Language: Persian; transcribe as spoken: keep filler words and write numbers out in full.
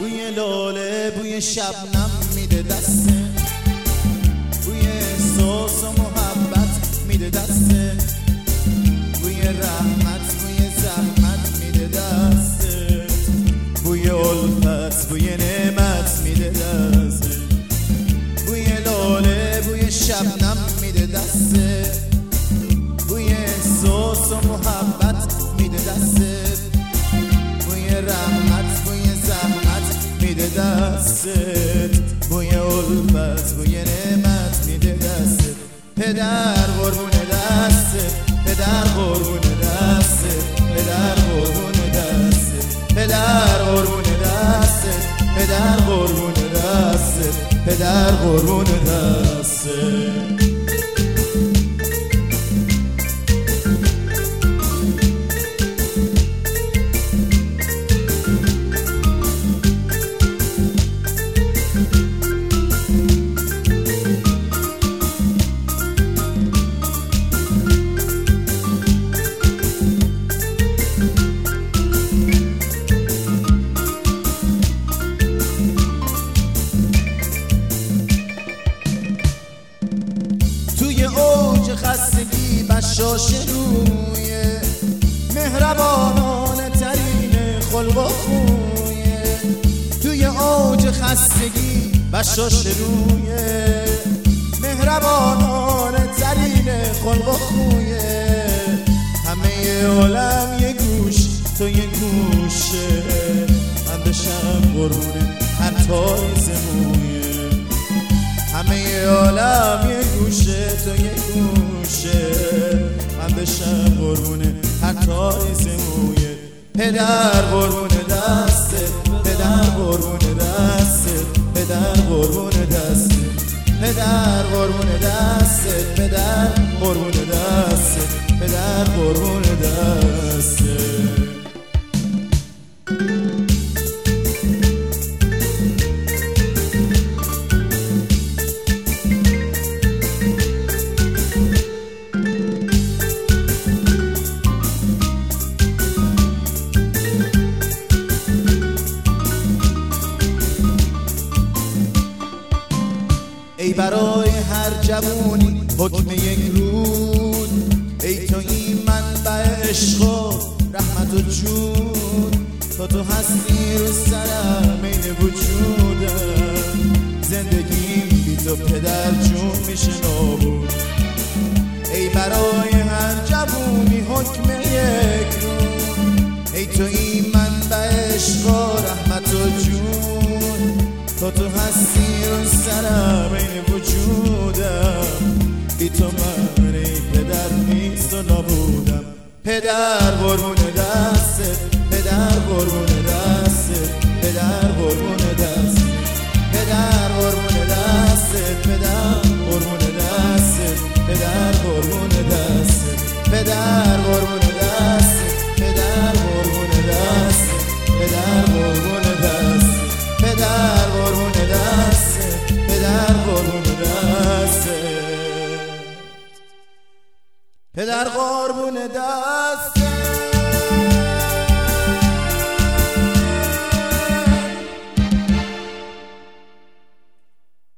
بوی لاله بوی شبنم میده دسته، بوی احساس و محبت میده دسته، بوی رحمت بوی زحمت میده دسته، بوی الفت بوی نعمت میده دسته، بوی لاله بوی شبنم میده دسته، بوی احساس و محبت میده دسته، بوی رحمت بوی زحمت میده دستت، بوی الفت بوی نعمت میده دستت. پدر قربون دستت، پدر قربون دستت، پدر قربون دستت، پدر قربون دستت، پدر قربون دستت، پدر قربون دستت. توی اوج خستگی بشاش روی مهربانانه ترین خلق و خویه، توی اوج خستگی بشاش روی مهربانانه ترین خلق و خویه، همه عالم یه گوش تو یه گوشه، من بشم قربون هر تایز مویه، همه عالم یه گوشه تو یه گوشه، من بشم قربونه هر تایز مویه. پدر قربون دستت، پدر قربون دستت، پدر قربون دستت، پدر قربون دستت، پدر قربون دستت، پدر قربون دستت. ای برای هر جوونی حکم یک روز، ای تو این منبع عشق و رحمت و جود، تا تو هستی رو سرم این وجودم، زندگیم بی تو پدر جون میشه نابود. ای برای هر جوونی حکم یک روز، ای تو این منبع عشق و رحمت و جود، تا تو هستی رو سرم این وجودم، بی تو من ای پدر نیست و نبودم. پدر قربون دستت، پدر قربون دستت، پدر قربون دستت.